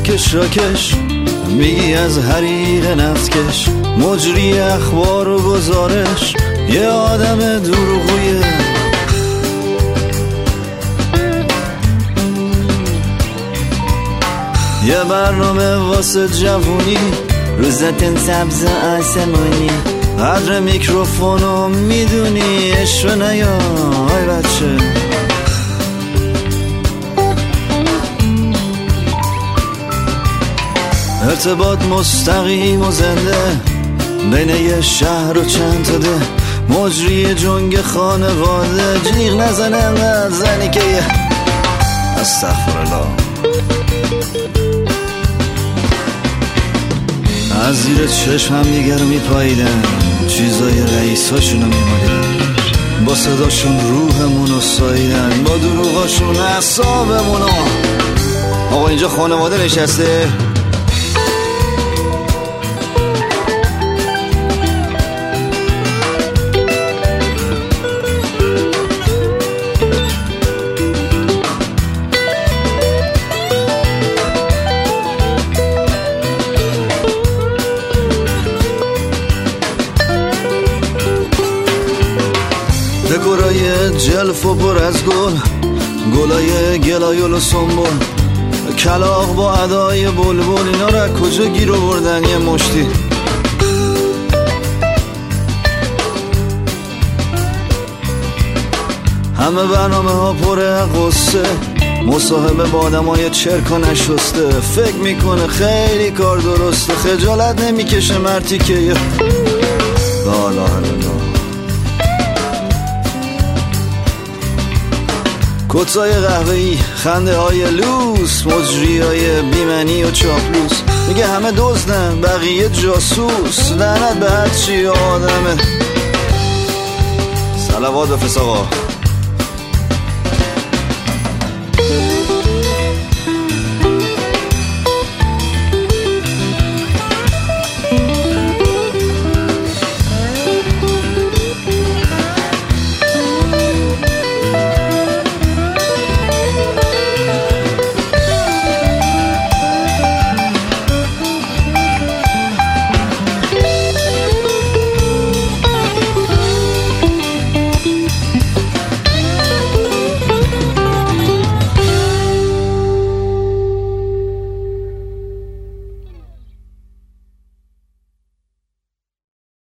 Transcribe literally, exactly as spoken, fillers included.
راکش راکش میگی از حریق نفتکش، مجری اخبار و گزارش یه آدم دروغویه. یه برنامه واسه جوونی روزتن سبز آسمانی، قدر میکروفونو میدونی عشق نیا های بچه. ارتباط مستقیم و زنده بین یه شهر و چند تا ده، مجری جنگ خانواده جیغ نزنه انقدر زنی که یه استغفرالله از زیر چشم هم دیگر میپاییدن، چیزای رئیساشونو میمالیدن، با صداشون روحمونو ساییدن، با دروغاشون اعصابمونو. آقا اینجا خانواده نشسته، دکورای جلف و پر از گل، گلای گلایل و سنبول، کلاغ با ادای بلبل، اینا را کجا گیر آوردن یه مشتی؟ همه برنامه ها پر قصه، مصاحبه با آدم های چرک و نشسته، فکر میکنه خیلی کار درسته، خجالت نمیکشه مرتی که یه لا لا لا. کتای قهوه‌ای، خنده های لوس، مجری های بیمنی و چاپلوس، میگه همه دزدن بقیه جاسوس، لعنت به هر چی آدمه. صلوات به فساقا.